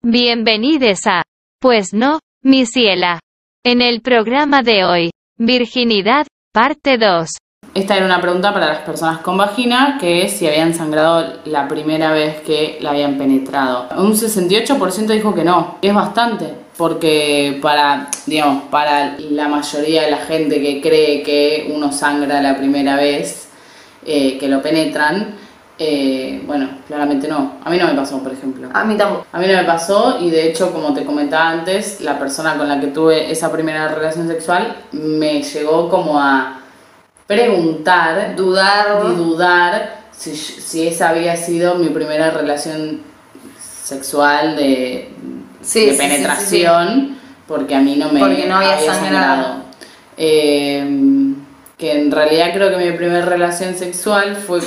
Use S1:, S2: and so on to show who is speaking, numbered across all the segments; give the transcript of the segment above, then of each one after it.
S1: Bienvenides a Pues no, mi ciela. En el programa de hoy, virginidad, parte 2.
S2: Esta era una pregunta para las personas con vagina, que es si habían sangrado la primera vez que la habían penetrado. Un 68% dijo que no, que es bastante, porque para la mayoría de la gente que cree que uno sangra la primera vez que lo penetran, bueno, claramente no. A mí no me pasó, por ejemplo.
S3: A mí tampoco.
S2: A mí no me pasó y de hecho, como te comentaba antes, la persona con la que tuve esa primera relación sexual me llegó como a preguntar, dudar si esa había sido mi primera relación sexual de penetración, porque a mí no me
S3: había sangrado.
S2: Que en realidad creo que mi primera relación sexual fue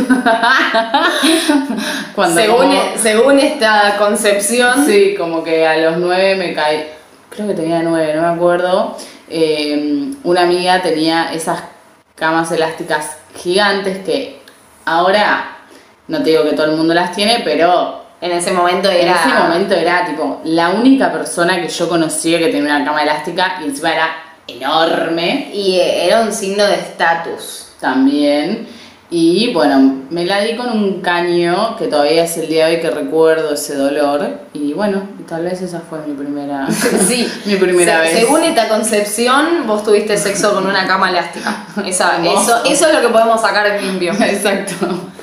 S2: cuando
S3: según esta concepción.
S2: Sí, como que a los 9 me caí, creo que tenía 9, no me acuerdo. Una amiga tenía esas camas elásticas gigantes que ahora, no te digo que todo el mundo las tiene, pero
S3: en ese momento era
S2: tipo la única persona que yo conocía que tenía una cama elástica y encima era enorme.
S3: Y era un signo de estatus.
S2: También. Y bueno, me la di con un caño que todavía es el día de hoy que recuerdo ese dolor. Y bueno, tal vez esa fue mi primera, mi primera vez.
S3: Según esta concepción, vos tuviste sexo con una cama elástica. Eso es lo que podemos sacar en limpio.
S2: Exacto.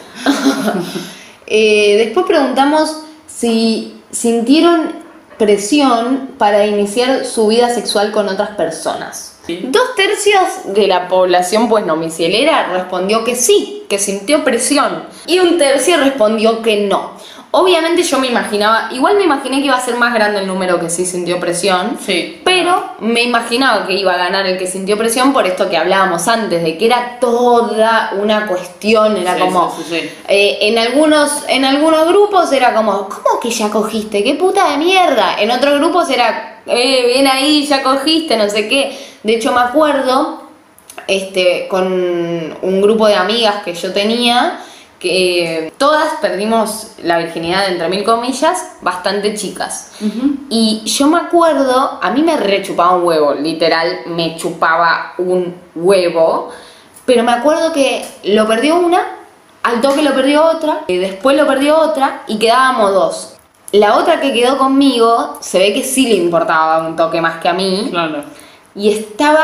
S3: Después preguntamos si sintieron presión para iniciar su vida sexual con otras personas. ¿Sí? 2/3 de la población pues no micielera respondió que sí, que sintió presión, y 1/3 respondió que no. Obviamente yo me imaginé que iba a ser más grande el número que sí sintió presión,
S2: sí,
S3: pero me imaginaba que iba a ganar el que sintió presión por esto que hablábamos antes, de que era toda una cuestión, era
S2: sí.
S3: En algunos grupos era como, ¿cómo que ya cogiste? ¡Qué puta de mierda! En otros grupos era, bien ahí, ya cogiste, no sé qué. De hecho me acuerdo, con un grupo de amigas que yo tenía, que todas perdimos la virginidad, entre mil comillas, bastante chicas. Y yo me acuerdo, a mí me rechupaba un huevo, literal, me chupaba un huevo, pero me acuerdo que lo perdió una, al toque lo perdió otra, y después lo perdió otra, y quedábamos 2. La otra que quedó conmigo, se ve que sí le importaba un toque más que a mí.
S2: Claro.
S3: Y estaba,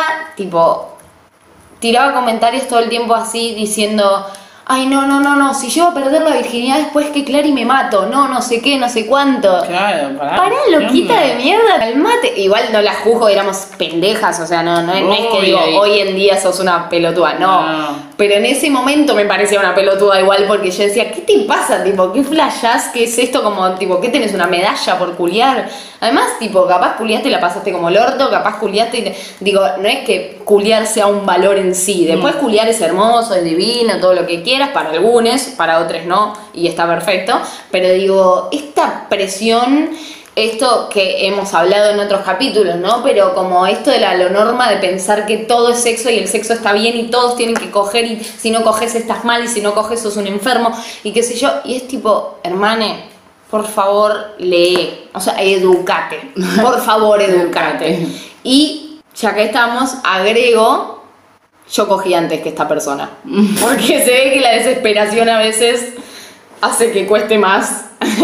S3: tiraba comentarios todo el tiempo así, diciendo: ay, no, si llego a perder la virginidad después que Clary me mato, no sé qué, no sé cuánto.
S2: Claro,
S3: pará, loquita de mierda, calmate. Igual no la juzgo, éramos pendejas, o sea, no es que digo, hoy en día sos una pelotuda, no. Pero en ese momento me parecía una pelotuda igual, porque yo decía, ¿qué te pasa? ¿Qué flashás? ¿Qué es esto? ¿Qué tenés una medalla por culiar? Además, capaz culiaste y la pasaste como el orto, capaz culiaste y... no es que culiar sea un valor en sí. Después culiar es hermoso, es divino, todo lo que quieras, para algunos, para otros no, y está perfecto. Pero esta presión... Esto que hemos hablado en otros capítulos, ¿no? Pero como esto de lo norma de pensar que todo es sexo y el sexo está bien y todos tienen que coger, y si no coges estás mal y si no coges sos un enfermo y qué sé yo. Y es hermane, por favor, lee. O sea, edúcate. Por favor, edúcate. Y ya que estamos, agrego, yo cogí antes que esta persona. Porque se ve que la desesperación a veces hace que cueste más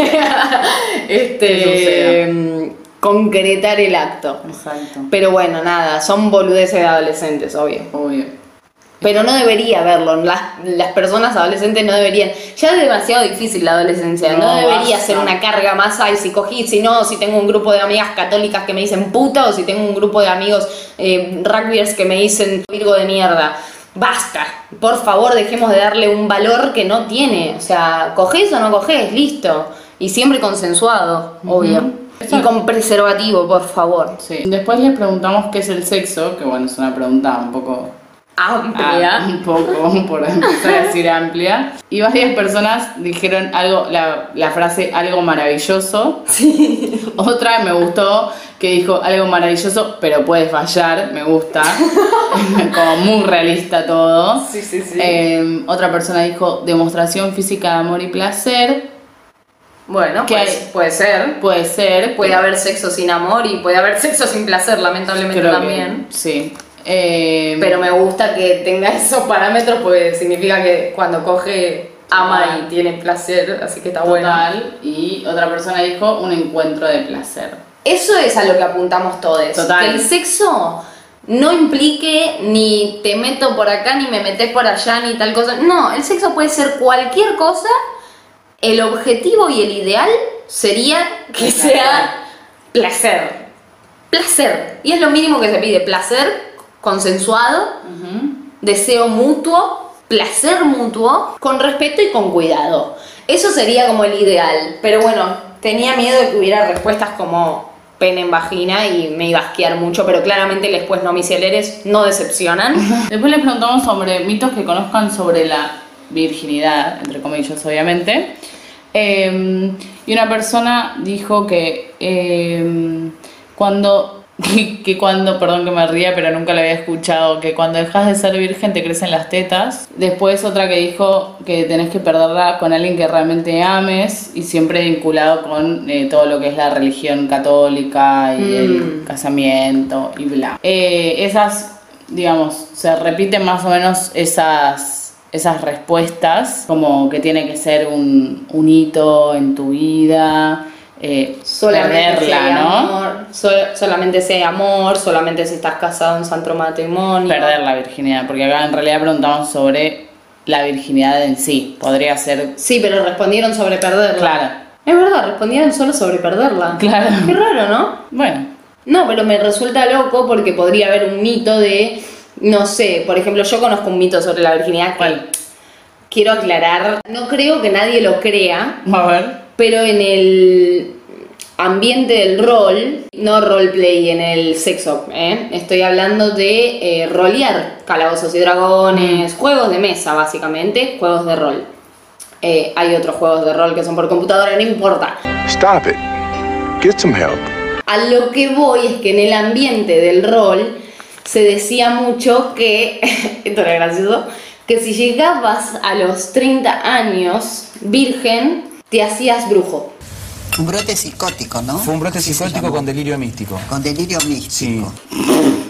S3: concretar el acto.
S2: Exacto.
S3: Pero bueno, nada, son boludeces de adolescentes, obvio. Pero no debería verlo, las personas adolescentes no deberían, ya es demasiado difícil la adolescencia, no debería ser una carga más, ay, si cogí, si no, si tengo un grupo de amigas católicas que me dicen puta, o si tengo un grupo de amigos rugbyers que me dicen virgo de mierda. Basta, por favor, dejemos de darle un valor que no tiene. O sea, ¿cogés o no cogés? Listo. Y siempre consensuado, obvio. Y con preservativo, por favor.
S2: Sí. Después les preguntamos qué es el sexo, que bueno, es una pregunta un poco
S3: amplia.
S2: Un poco, por empezar a decir amplia. Y varias personas dijeron algo, la frase algo maravilloso.
S3: Sí.
S2: Otra me gustó, que dijo algo maravilloso, pero puede fallar, me gusta. Como muy realista todo.
S3: Sí.
S2: Otra persona dijo demostración física de amor y placer.
S3: Bueno, puede ser.
S2: Puede ser.
S3: Puede haber sexo sin amor y puede haber sexo sin placer, lamentablemente también.
S2: Sí.
S3: Pero me gusta que tenga esos parámetros porque significa que cuando coge ama y tiene placer, así que está bueno.
S2: Y otra persona dijo un encuentro de placer.
S3: Eso es a lo que apuntamos todos.
S2: Total.
S3: Que el sexo no implique ni te meto por acá, ni me metes por allá, ni tal cosa. No, el sexo puede ser cualquier cosa. El objetivo y el ideal sería que sea placer. Placer. Y es lo mínimo que se pide. Placer consensuado, deseo mutuo, placer mutuo, con respeto y con cuidado. Eso sería como el ideal. Pero bueno, tenía miedo de que hubiera respuestas como pene en vagina y me iba a asquear mucho, pero claramente después no misieleres no decepcionan.
S2: Después les preguntamos sobre mitos que conozcan sobre la virginidad, entre comillas obviamente. Y una persona dijo que perdón que me ría, pero nunca lo había escuchado, que cuando dejas de ser virgen te crecen las tetas. Después otra que dijo que tenés que perderla con alguien que realmente ames y siempre vinculado con todo lo que es la religión católica y el casamiento y bla. Esas, digamos, se repiten más o menos esas respuestas, como que tiene que ser un hito en tu vida.
S3: Solamente
S2: perderla,
S3: si hay
S2: ¿no?
S3: amor, solamente si hay amor, solamente si estás casado en santo matrimonio.
S2: Perder la virginidad, porque acá en realidad preguntamos sobre la virginidad en sí. Podría ser.
S3: Sí, pero respondieron sobre perderla.
S2: Claro.
S3: Es verdad, respondieron solo sobre perderla.
S2: Claro.
S3: Qué raro, ¿no?
S2: Bueno.
S3: No, pero me resulta loco porque podría haber un mito de, no sé, por ejemplo, yo conozco un mito sobre la virginidad.
S2: ¿Cuál?
S3: Quiero aclarar, no creo que nadie lo crea.
S2: A ver.
S3: Pero en el ambiente del rol, no roleplay en el sexo, estoy hablando de rolear, calabozos y dragones, juegos de mesa básicamente, juegos de rol. Hay otros juegos de rol que son por computadora, no importa.
S4: Stop it. Get some help.
S3: A lo que voy es que en el ambiente del rol se decía mucho que, esto era gracioso, que si llegabas a los 30 años virgen, te hacías brujo.
S5: Un brote psicótico, ¿no?
S6: Fue un brote psicótico con delirio místico.
S5: Con delirio místico.
S6: Sí.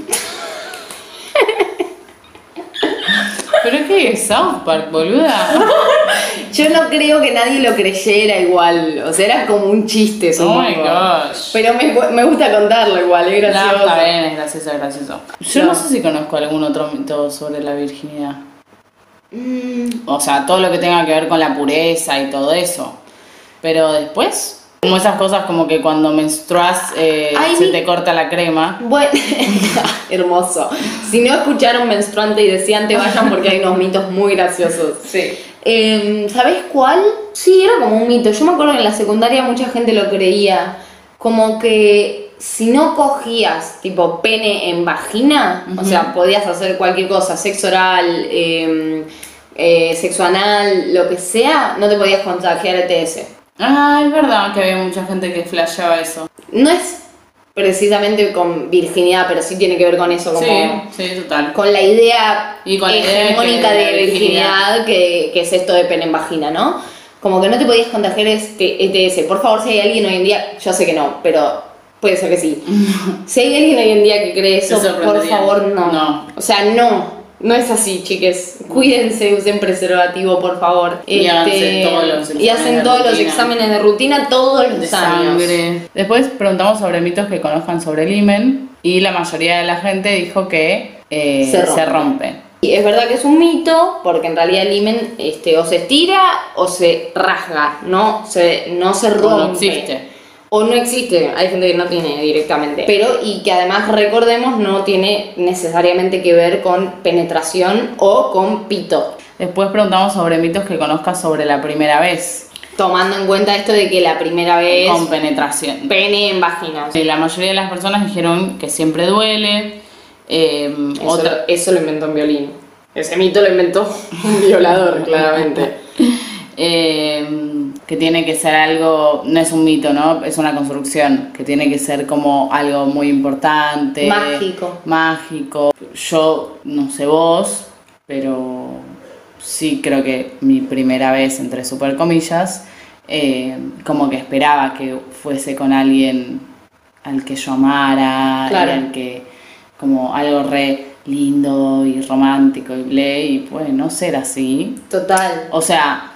S2: ¿Pero qué es South Park, boluda?
S3: Yo no creo que nadie lo creyera igual. O sea, era como un chiste, supongo.
S2: Oh my gosh.
S3: Pero me gusta contarlo igual, es gracioso.
S2: No, está bien, es gracioso. Yo no sé si conozco algún otro mito sobre la virginidad. O sea, todo lo que tenga que ver con la pureza y todo eso. Pero después, como esas cosas como que cuando menstruas se te corta la crema.
S3: Bueno, hermoso. Si no escucharon menstruante y deseante, vayan porque hay unos mitos muy graciosos.
S2: Sí.
S3: ¿Sabés cuál? Sí, era como un mito. Yo me acuerdo que en la secundaria mucha gente lo creía. Como que si no cogías tipo pene en vagina, o sea, podías hacer cualquier cosa, sexo oral, sexo anal, lo que sea, no te podías contagiar ETS.
S2: Ah, es verdad que había mucha gente que flasheaba eso.
S3: No es precisamente con virginidad, pero sí tiene que ver con eso, como
S2: sí, total.
S3: con la idea
S2: Y con la idea
S3: hegemónica
S2: de
S3: de virginidad que es esto de pene en vagina, ¿no? Como que no te podías contagiar ETS. Por favor, si hay alguien hoy en día, yo sé que no, pero puede ser que sí. Si hay alguien hoy en día que cree eso, por favor, no. O sea, no es así, chiques. Cuídense, usen preservativo, por favor.
S2: Y hacen todos los
S3: exámenes de rutina todos los años.
S2: Después preguntamos sobre mitos que conozcan sobre el himen y la mayoría de la gente dijo que se rompe.
S3: Y es verdad que es un mito, porque en realidad el himen o se estira o se rasga, no se rompe.
S2: O no existe.
S3: O no existe, hay gente que no tiene directamente. Pero, y que además recordemos, no tiene necesariamente que ver con penetración o con pito.
S2: Después preguntamos sobre mitos que conozcas sobre la primera vez.
S3: Tomando en cuenta esto de que la primera vez...
S2: Con penetración.
S3: Pene en vagina.
S2: La mayoría de las personas dijeron que siempre duele.
S3: Eso lo inventó un violín. Ese mito lo inventó un violador, claramente.
S2: Que tiene que ser algo, no es un mito, ¿no? Es una construcción, que tiene que ser como algo muy importante. Mágico. Yo, no sé vos, pero sí creo que mi primera vez, entre super comillas, como que esperaba que fuese con alguien al que yo amara,
S3: Claro.
S2: y al que, como algo re lindo y romántico y ble, y pues no ser así.
S3: Total.
S2: O sea,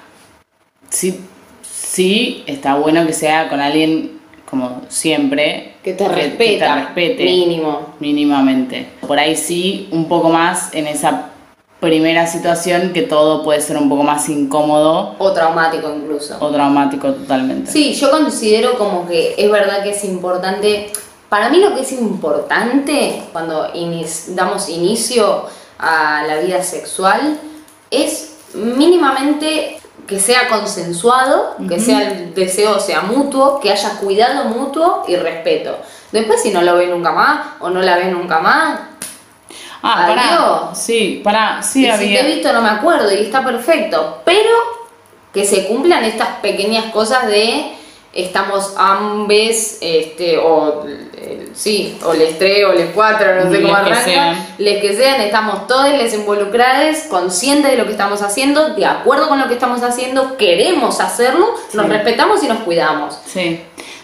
S2: sí está bueno que sea con alguien como siempre.
S3: Que te respeta.
S2: respete.
S3: Mínimo.
S2: Mínimamente. Por ahí sí, un poco más en esa primera situación que todo puede ser un poco más incómodo
S3: O traumático incluso.
S2: o traumático totalmente.
S3: Sí, yo considero como que es verdad que es importante. Para mí lo que es importante cuando damos inicio a la vida sexual es mínimamente que sea consensuado, que sea el deseo sea mutuo, que haya cuidado mutuo y respeto. Después si no lo ve nunca más o no la ve nunca más,
S2: pará. Sí,
S3: y
S2: había.
S3: si te he visto no me acuerdo y está perfecto, pero que se cumplan estas pequeñas cosas de estamos ambes, o les tres o les cuatro, no sé cómo arranca, les que sean, estamos todos les involucrados, conscientes de lo que estamos haciendo, de acuerdo con lo que estamos haciendo, queremos hacerlo, nos respetamos y nos cuidamos.
S2: Sí,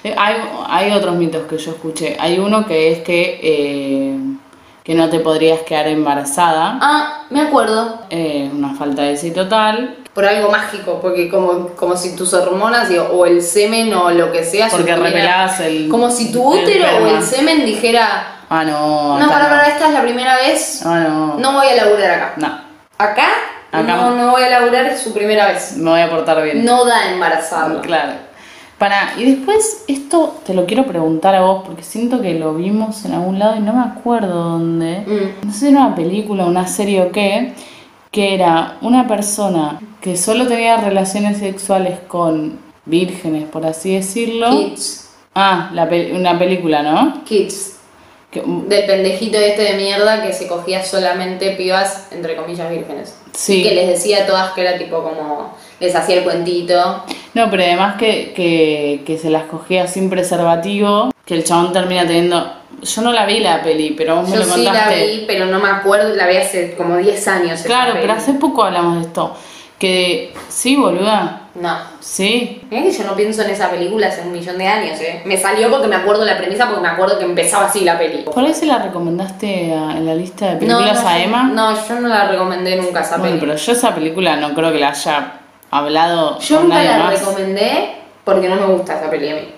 S2: hay otros mitos que yo escuché. Hay uno que es que no te podrías quedar embarazada.
S3: Ah, me acuerdo.
S2: Una falta de sí total.
S3: Por algo mágico, porque como si tus hormonas o el semen o lo que sea...
S2: Porque repelás el...
S3: Como si tu útero o el semen dijera...
S2: Ah, no.
S3: No, para, esta es la primera vez.
S2: Ah, no.
S3: No voy a laburar acá.
S2: No.
S3: Acá no voy a laburar, es su primera vez.
S2: Me voy a portar bien.
S3: No da embarazada.
S2: Claro. Y después, esto te lo quiero preguntar a vos, porque siento que lo vimos en algún lado y no me acuerdo dónde. No sé si era una película, una serie o qué, que era una persona que solo tenía relaciones sexuales con vírgenes, por así decirlo.
S3: Kids.
S2: Una película, ¿no?
S3: Kids. Del pendejito de mierda que se cogía solamente pibas, entre comillas, vírgenes.
S2: Sí.
S3: Y que les decía a todas que era tipo como... Les hacía el cuentito.
S2: No, pero además que se las cogía sin preservativo, que el chabón termina teniendo... Yo no la vi la peli, pero vos me lo contaste.
S3: Yo sí la vi, pero no me acuerdo, la vi hace como 10 años.
S2: Claro, pero hace poco hablamos de esto. Que, sí, boluda.
S3: No.
S2: Sí.
S3: Mirá que yo no pienso en esa película hace 1.000.000 de años, Me salió porque me acuerdo la premisa, porque me acuerdo que empezaba así la peli.
S2: ¿Por ahí se la recomendaste en la lista de películas a Emma?
S3: No, yo no la recomendé nunca esa
S2: bueno,
S3: peli.
S2: pero yo esa película no creo que la haya hablado
S3: Yo
S2: con
S3: nunca
S2: nadie
S3: la
S2: más.
S3: recomendé porque no me gusta esa peli a mí.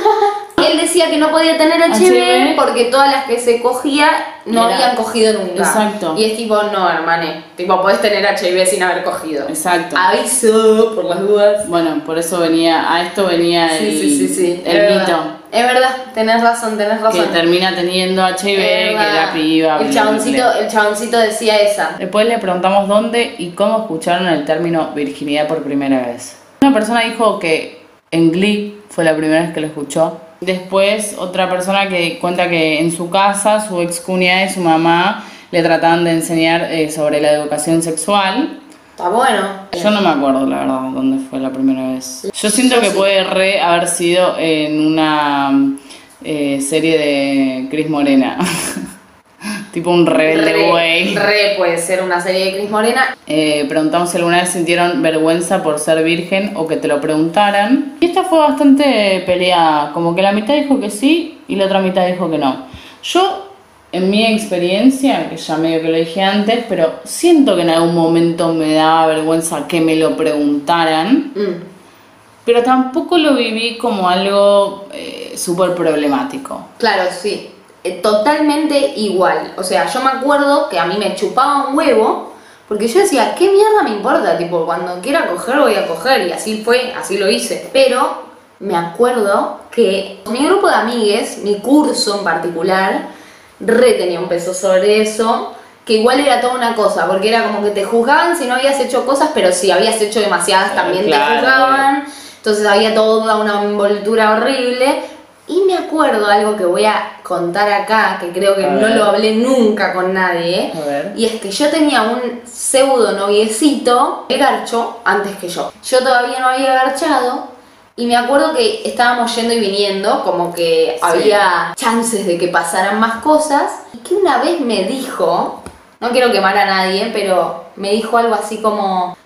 S3: Él decía que no podía tener HIV
S2: HIV
S3: porque todas las que se cogía no habían cogido nunca.
S2: Exacto.
S3: Y es tipo, no, hermane. Tipo, podés tener HIV sin haber cogido.
S2: Exacto.
S3: Aviso, por las dudas.
S2: Bueno, por eso a esto venía el mito.
S3: Es verdad, tenés razón.
S2: Que termina teniendo HIV, que la piba.
S3: El chaboncito decía esa.
S2: Después le preguntamos dónde y cómo escucharon el término virginidad por primera vez. Una persona dijo que en Glee fue la primera vez que lo escuchó. Después otra persona que cuenta que en su casa su ex cuñada y su mamá le trataban de enseñar sobre la educación sexual.
S3: Está bueno.
S2: Yo no me acuerdo la verdad dónde fue la primera vez. Yo siento que puede haber sido en una serie de Cris Morena. Tipo un rebelde güey.
S3: Puede ser una serie de Cris Morena.
S2: Preguntamos si alguna vez sintieron vergüenza por ser virgen o que te lo preguntaran. Y esta fue bastante peleada. Como que la mitad dijo que sí y la otra mitad dijo que no. Yo, en mi experiencia, que ya medio que lo dije antes, pero siento que en algún momento me daba vergüenza que me lo preguntaran. Pero tampoco lo viví como algo súper problemático.
S3: Claro, sí. Totalmente igual. O sea, yo me acuerdo que a mí me chupaba un huevo porque yo decía, ¿qué mierda me importa? Tipo, cuando quiera coger voy a coger, y así fue, así lo hice. Pero me acuerdo que mi grupo de amigues, mi curso en particular, tenía un peso sobre eso, que igual era toda una cosa, porque era como que te juzgaban si no habías hecho cosas, pero si habías hecho demasiadas también te juzgaban. Entonces había toda una envoltura horrible. Y me acuerdo algo que voy a contar acá, que creo que no lo hablé nunca con nadie, y es que yo tenía un pseudo noviecito, el garcho, antes que yo. Yo todavía no había garchado, y me acuerdo que estábamos yendo y viniendo, como que había chances de que pasaran más cosas, y que una vez me dijo, no quiero quemar a nadie, pero me dijo algo así como,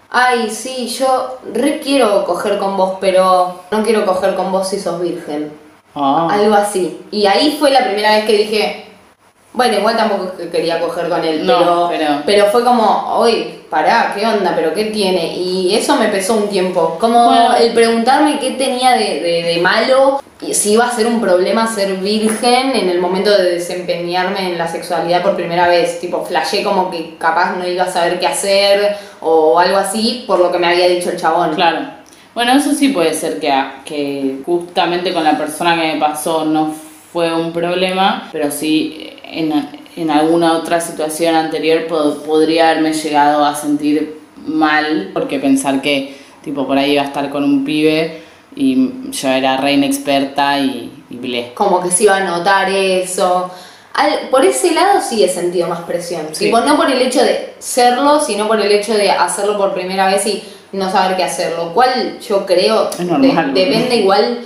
S3: ay, sí, yo re quiero coger con vos, pero no quiero coger con vos si sos virgen. Algo así. Y ahí fue la primera vez que dije, bueno, igual tampoco quería coger con él, pero fue como, oye, pará, ¿qué onda? ¿Pero qué tiene? Y eso me pesó un tiempo. Como el preguntarme qué tenía de malo, si iba a ser un problema ser virgen en el momento de desempeñarme en la sexualidad por primera vez. Tipo, flashé como que capaz no iba a saber qué hacer o algo así por lo que me había dicho el chabón.
S2: Claro. Bueno, eso sí puede ser que justamente con la persona que me pasó no fue un problema, pero sí en alguna otra situación anterior podría haberme llegado a sentir mal, porque pensar que tipo por ahí iba a estar con un pibe y yo era re inexperta y blé.
S3: Como que se iba a notar eso. Por ese lado sí he sentido más presión.
S2: Sí.
S3: Tipo, no por el hecho de serlo, sino por el hecho de hacerlo por primera vez y no saber qué hacer, lo cual yo creo depende igual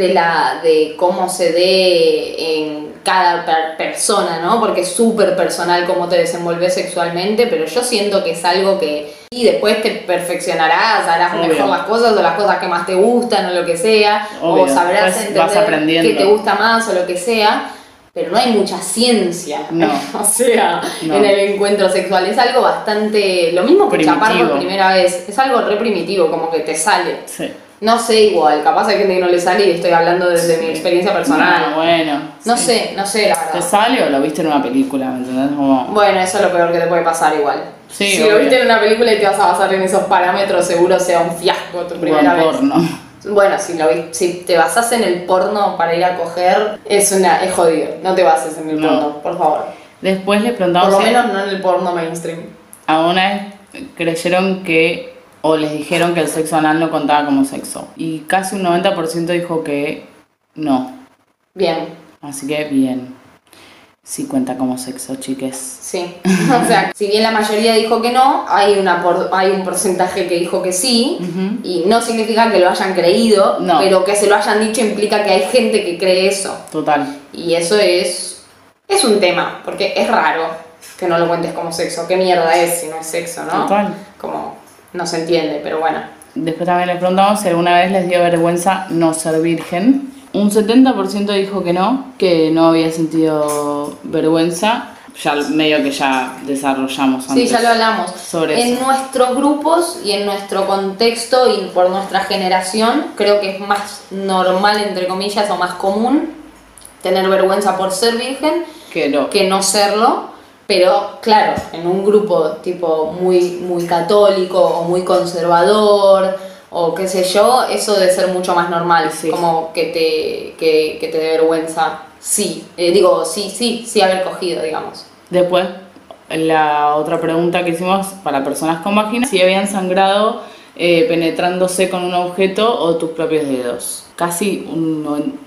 S3: de cómo se dé en cada persona, ¿no? Porque es súper personal cómo te desenvolves sexualmente, pero yo siento que es algo que y después te perfeccionarás, harás mejor las cosas o las cosas que más te gustan o lo que sea, o sabrás entender qué te gusta más o lo que sea. Pero no hay mucha ciencia, o sea, en el encuentro sexual. Es algo bastante... Lo mismo que chapar por primera vez. Es algo re primitivo, como que te sale.
S2: Sí.
S3: No sé igual, capaz hay gente que no le sale y estoy hablando desde mi experiencia personal.
S2: No, bueno.
S3: No sé, la verdad.
S2: ¿Te sale o lo viste en una película? ¿Me entendés? Como...
S3: Bueno, eso es lo peor que te puede pasar igual.
S2: Sí,
S3: si lo viste en una película y te vas a basar en esos parámetros, seguro sea un fiasco tu primera vez.
S2: Porno.
S3: Bueno, si te basas en el porno para ir a coger, es jodido. No te bases en el porno, por favor.
S2: Después le preguntamos...
S3: Por lo menos no en el porno mainstream.
S2: A una vez creyeron que... o les dijeron que el sexo anal no contaba como sexo. Y casi un 90% dijo que no.
S3: Bien.
S2: Así que bien. Sí cuenta como sexo, chiques.
S3: Sí. O sea, si bien la mayoría dijo que no, hay un porcentaje que dijo que sí. Y no significa que lo hayan creído, pero que se lo hayan dicho implica que hay gente que cree eso.
S2: Total.
S3: Y eso es un tema, porque es raro que no lo cuentes como sexo. ¿Qué mierda es si no es sexo, no?
S2: Total.
S3: Como no se entiende, pero bueno.
S2: Después también les preguntamos si alguna vez les dio vergüenza no ser virgen. Un 70% dijo que no había sentido vergüenza. Ya medio que ya desarrollamos antes.
S3: Sí, ya lo hablamos.
S2: Sobre
S3: en
S2: eso.
S3: nuestros grupos y en nuestro contexto y por nuestra generación, creo que es más normal, entre comillas, o más común tener vergüenza por ser virgen que no serlo. Pero claro, en un grupo tipo muy, muy católico o muy conservador o qué sé yo, eso debe ser mucho más normal, sí. Como que te dé vergüenza, sí, sí haber cogido, digamos.
S2: Después, la otra pregunta que hicimos para personas con vagina, si habían sangrado penetrándose con un objeto o tus propios dedos. Un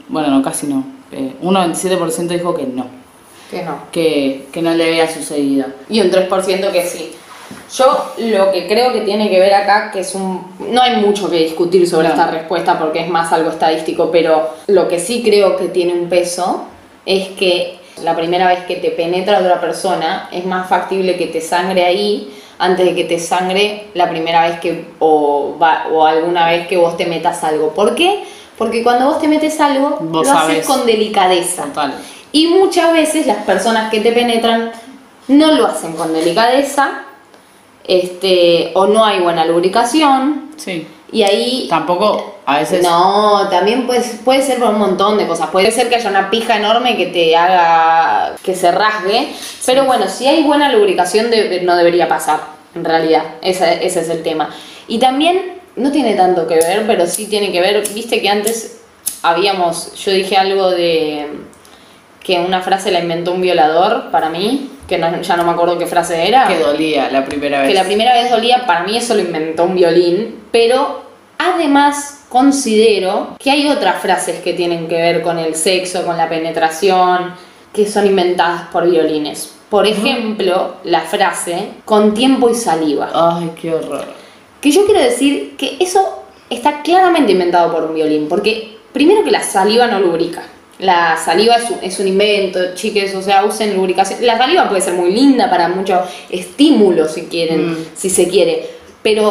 S2: 97% dijo que no. Que no le había sucedido.
S3: Y un 3% que sí. Yo lo que creo que tiene que ver acá, no hay mucho que discutir sobre esta respuesta porque es más algo estadístico, pero lo que sí creo que tiene un peso es que la primera vez que te penetra otra persona es más factible que te sangre ahí antes de que te sangre la primera vez o alguna vez que vos te metas algo. ¿Por qué? Porque cuando vos te metes algo, lo haces con delicadeza.
S2: Total.
S3: Y muchas veces las personas que te penetran no lo hacen con delicadeza, o no hay buena lubricación.
S2: Sí.
S3: Y ahí...
S2: Tampoco, a veces...
S3: No, también puede ser por un montón de cosas. Puede ser que haya una pija enorme que te haga que se rasgue. Sí. Pero bueno, si hay buena lubricación no debería pasar, en realidad. Ese es el tema. Y también, no tiene tanto que ver, pero sí tiene que ver... Viste que antes yo dije algo de... que una frase la inventó un violador, para mí, que ya no me acuerdo qué frase era.
S2: Que dolía la primera vez.
S3: Que la primera vez dolía, para mí eso lo inventó un violín, pero además considero que hay otras frases que tienen que ver con el sexo, con la penetración, que son inventadas por violines. Por ejemplo, la frase, con tiempo y saliva.
S2: Ay, qué horror.
S3: Que yo quiero decir que eso está claramente inventado por un violín, porque primero que la saliva no lubrica. La saliva es un invento, chiques, o sea, usen lubricación. La saliva puede ser muy linda para mucho estímulo si quieren, si se quiere, pero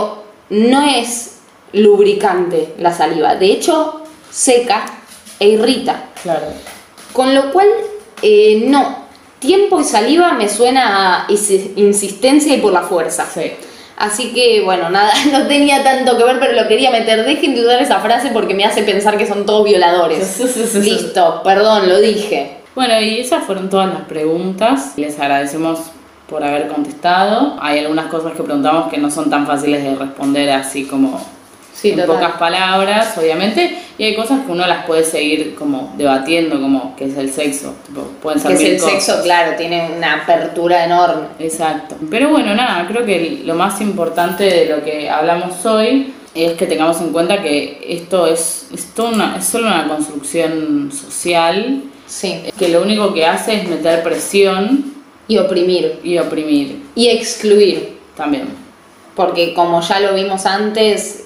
S3: no es lubricante la saliva. De hecho, seca e irrita.
S2: Claro.
S3: Con lo cual, no. Tiempo y saliva me suena a insistencia y por la fuerza.
S2: Sí.
S3: Así que, bueno, nada, no tenía tanto que ver, pero lo quería meter. Dejen de usar esa frase porque me hace pensar que son todos violadores. Listo, perdón, lo dije.
S2: Bueno, y esas fueron todas las preguntas. Les agradecemos por haber contestado. Hay algunas cosas que preguntamos que no son tan fáciles de responder así como en
S3: total.
S2: pocas palabras, obviamente. Y hay cosas que uno las puede seguir como debatiendo, como qué es el sexo. Tipo, pueden ser
S3: Que es
S2: mil
S3: el
S2: cosas.
S3: sexo, claro, tiene una apertura enorme.
S2: Exacto. Pero bueno, nada, creo que lo más importante de lo que hablamos hoy es que tengamos en cuenta que esto es solo una construcción social,
S3: Sí.
S2: que lo único que hace es meter presión
S3: Y oprimir.
S2: y oprimir
S3: Y excluir.
S2: también.
S3: Porque como ya lo vimos antes,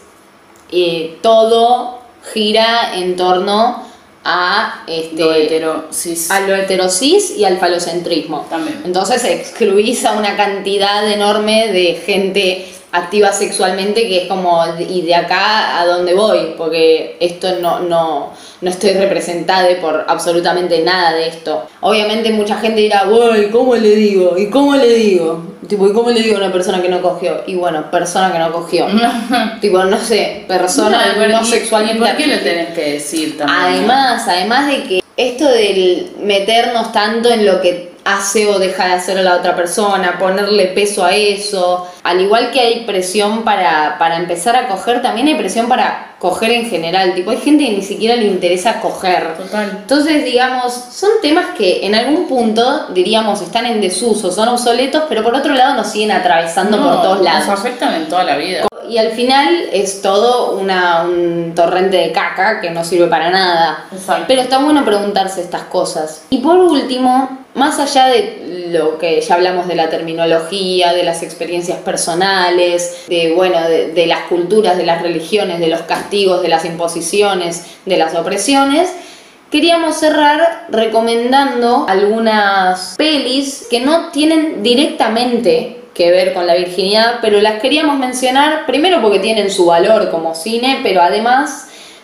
S3: todo gira en torno a
S2: Lo heterosis.
S3: a lo heterosis y al falocentrismo.
S2: También.
S3: Entonces excluís a una cantidad enorme de gente activa sexualmente que es como, ¿y de acá a dónde voy? Porque esto no estoy representada por absolutamente nada de esto. Obviamente mucha gente dirá, uy, ¿cómo le digo? ¿Y cómo le digo? Tipo, ¿y cómo le digo a una persona que no cogió? Y bueno, persona que no cogió. Tipo, no sé, persona no sexualmente
S2: ¿Y por qué lo
S3: activa.
S2: tenés que decir también?
S3: Además de que esto del meternos tanto en lo que hace o deja de hacer a la otra persona, ponerle peso a eso, al igual que hay presión para empezar a coger, también hay presión para coger en general, tipo hay gente que ni siquiera le interesa coger.
S2: Total.
S3: Entonces, digamos, son temas que en algún punto, diríamos, están en desuso, son obsoletos, pero por otro lado nos siguen atravesando por todos lados.
S2: Nos afectan en toda la vida.
S3: Y al final es todo un torrente de caca que no sirve para nada.
S2: Exacto.
S3: Pero está bueno preguntarse estas cosas. Y por último, más allá de lo que ya hablamos de la terminología, de las experiencias personales, de las culturas, de las religiones, de los castigos, de las imposiciones, de las opresiones, queríamos cerrar recomendando algunas pelis que no tienen directamente que ver con la virginidad, pero las queríamos mencionar primero porque tienen su valor como cine, pero además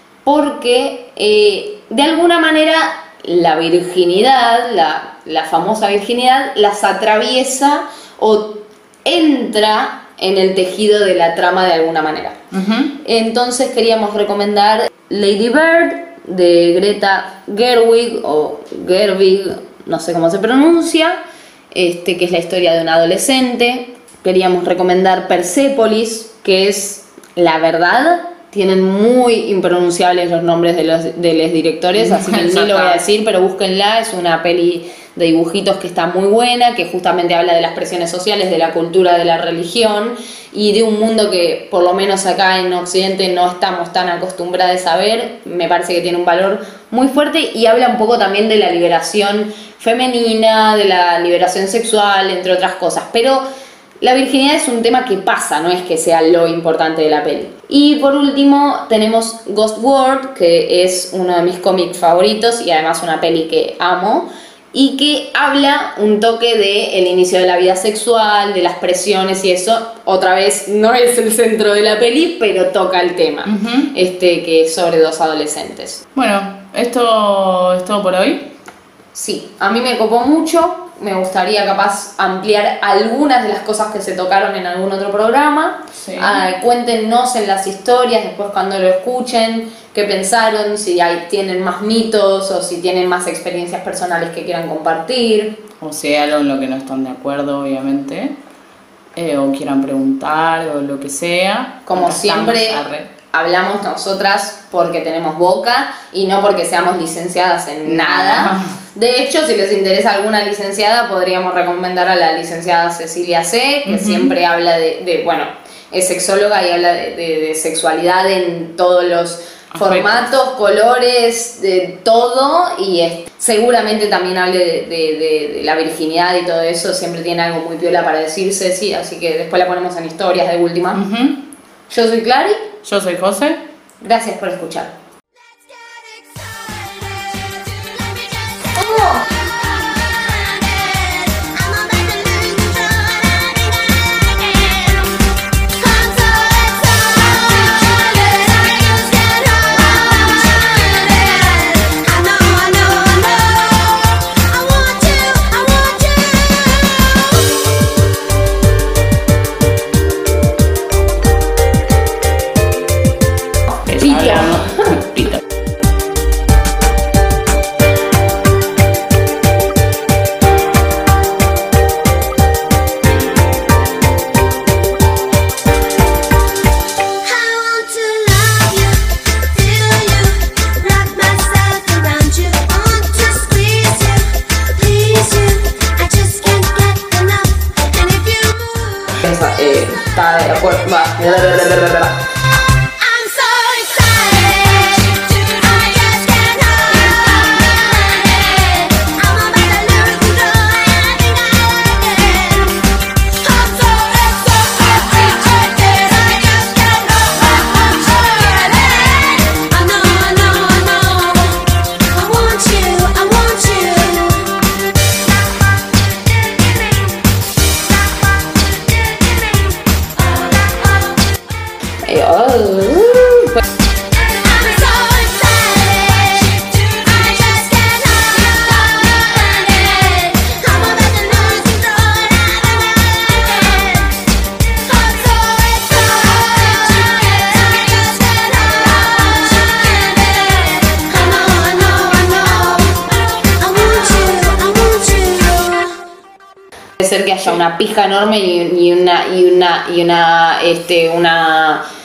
S3: porque de alguna manera la virginidad, la famosa virginidad, las atraviesa o entra en el tejido de la trama de alguna manera.
S2: Ujú.
S3: Entonces queríamos recomendar Lady Bird de Greta Gerwig o Gerwig, no sé cómo se pronuncia, que es la historia de un adolescente. Queríamos recomendar Persepolis, que es la verdad. Tienen muy impronunciables los nombres de los directores, así que ni lo voy a decir, pero búsquenla. Es una peli de dibujitos que está muy buena, que justamente habla de las presiones sociales, de la cultura, de la religión y de un mundo que por lo menos acá en Occidente no estamos tan acostumbrados a ver. Me parece que tiene un valor muy fuerte y habla un poco también de la liberación femenina, de la liberación sexual, entre otras cosas. Pero la virginidad es un tema que pasa, no es que sea lo importante de la peli. Y por último tenemos Ghost World, que es uno de mis cómics favoritos y además una peli que amo y que habla un toque del inicio de la vida sexual, de las presiones y eso. Otra vez no es el centro de la peli, pero toca el tema, que es sobre dos adolescentes.
S2: Bueno, esto es todo por hoy.
S3: Sí, a mí me copó mucho. Me gustaría capaz ampliar algunas de las cosas que se tocaron en algún otro programa.
S2: Sí.
S3: Cuéntenos en las historias, después cuando lo escuchen, qué pensaron, si tienen más mitos o si tienen más experiencias personales que quieran compartir.
S2: O si hay algo en lo que no están de acuerdo, obviamente. O quieran preguntar o lo que sea.
S3: Como
S2: Acá
S3: siempre,
S2: estamos, arre.
S3: hablamos nosotras porque tenemos boca y no porque seamos licenciadas en nada. De hecho, si les interesa alguna licenciada, podríamos recomendar a la licenciada Cecilia C., que siempre habla bueno, es sexóloga y habla de sexualidad en todos los formatos, colores, de todo, y seguramente también hable de la virginidad y todo eso. Siempre tiene algo muy piola para decir Ceci, así que después la ponemos en historias de última. Yo soy Clary.
S2: Yo soy José.
S3: Gracias por escuchar. cosa. Puede ser que haya una pija enorme y una